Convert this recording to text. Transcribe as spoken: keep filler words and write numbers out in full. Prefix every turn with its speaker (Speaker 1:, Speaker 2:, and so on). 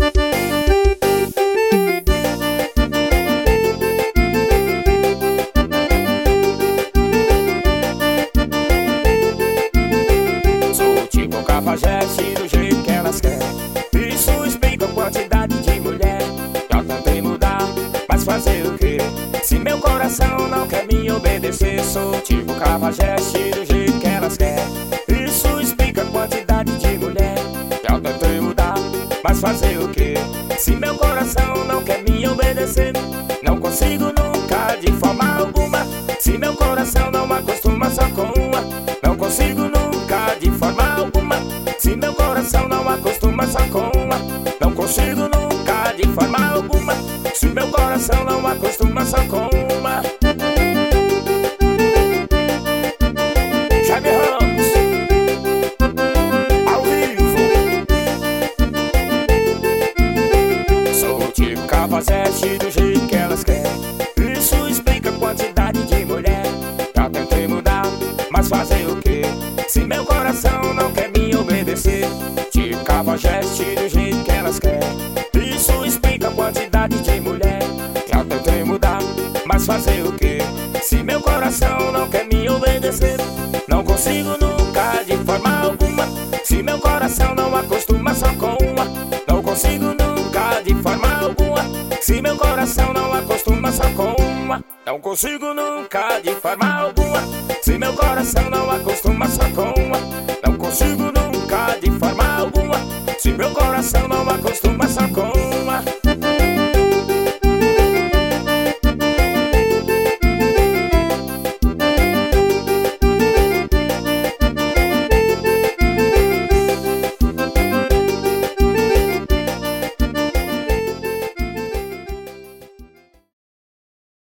Speaker 1: Sou tipo cafajeste do jeito que elas querem. Isso explica a quantidade de mulher. Já tentei mudar, mas fazer o quê? Se meu coração não quer me obedecer. Sou tipo cafajeste do jeito que elas querem. Isso explica a quantidade de mulher. Já tentei mudar, mas fazer o quê? Se meu coração não quer me obedecer, não consigo nunca de forma alguma. Se meu coração não acostuma só com uma, não consigo nunca de forma alguma. Se meu coração não acostuma só com uma, não consigo nunca de forma alguma. Se meu coração não acostuma só com uma. Jaime Ramos, ao vivo. Sou tipo cafajeste do jeito que elas querem. Isso explica a quantidade de mulher. Já tentei mudar, mas fazer o quê? Se meu coração não quer me obedecer. Tipo cafajeste do jeito que elas querem. Isso explica a quantidade de mulher. Já tentei mudar, mas fazer o quê? Se meu coração não quer me obedecer, não consigo nunca de forma alguma. Se meu coração não acostuma só com uma, não consigo nunca de forma alguma. Se meu coração não acostuma só com uma, não consigo nunca de forma alguma. Se meu coração não acostuma só com uma, não consigo nunca de forma alguma. Se meu coração não